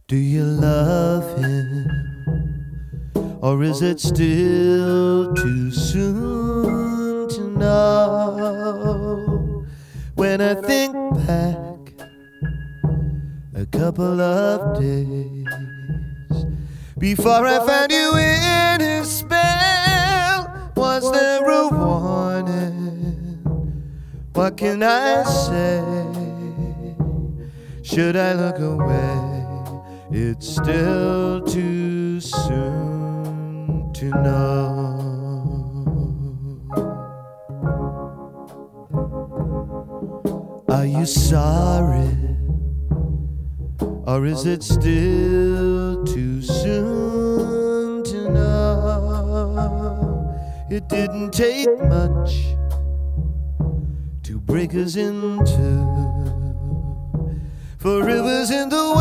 Do you love him, or is it still too soon to know? When I think back a couple of days before I found you in his spell, was there a warning? What can I say? Should I look away? It's still too soon to know. Are you sorry, or is it still too soon to know? It didn't take much to break us in two, for it was in the